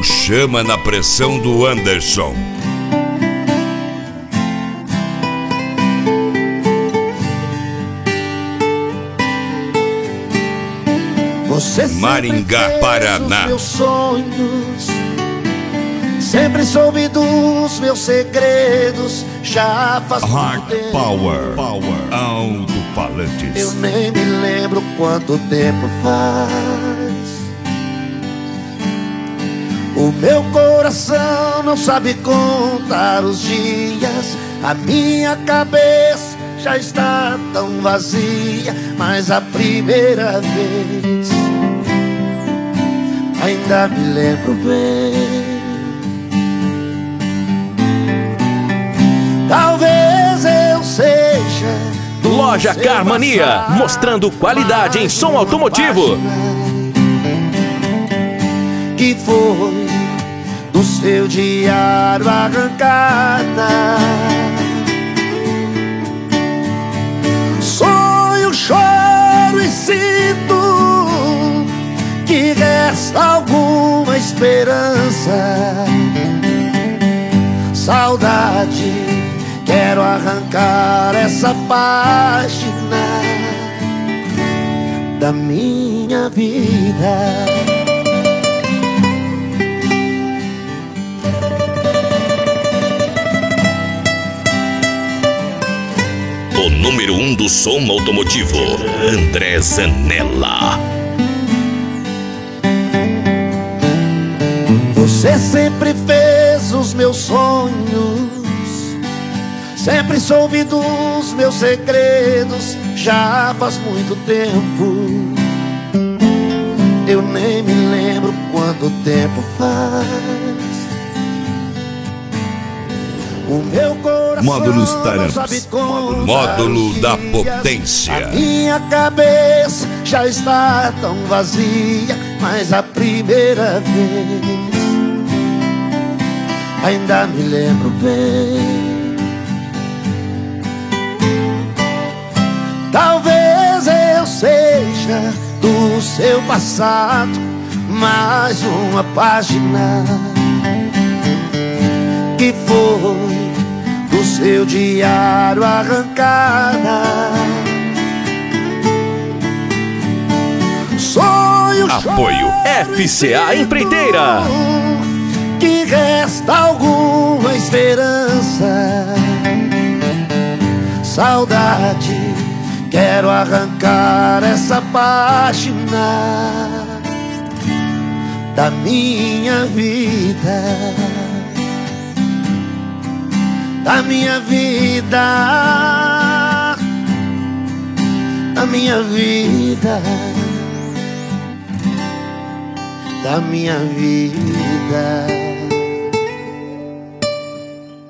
Chama na Pressão do Anderson. Você Maringá, Paraná. Meus sonhos, sempre soube dos meus segredos. Já faz muito tempo. Power Alto-falantes. Eu nem me lembro quanto tempo faz. O meu coração não sabe contar os dias. A minha cabeça já está tão vazia. Mas a primeira vez ainda me lembro bem. Talvez eu seja Loja Carmania, mostrando qualidade em som automotivo. Que foi do seu diário arrancada. Sonho, choro e sinto que resta alguma esperança. Saudade, quero arrancar essa página da minha vida. O número 1 do som automotivo, André Zanella. Você sempre fez os meus sonhos, sempre soube dos meus segredos. Já faz muito tempo, eu nem me lembro quanto tempo faz. O meu coração Módulos não Tyrants. sabe contar Módulo os da dias. potência. A minha cabeça já está tão vazia. Mas a primeira vez ainda me lembro bem. Talvez eu seja do seu passado mais uma página que foi do seu diário arrancada. Sonho, Apoio FCA Empreiteira. que resta alguma esperança. Saudade, quero arrancar essa página da minha vida. Da minha vida, da minha vida, da minha vida.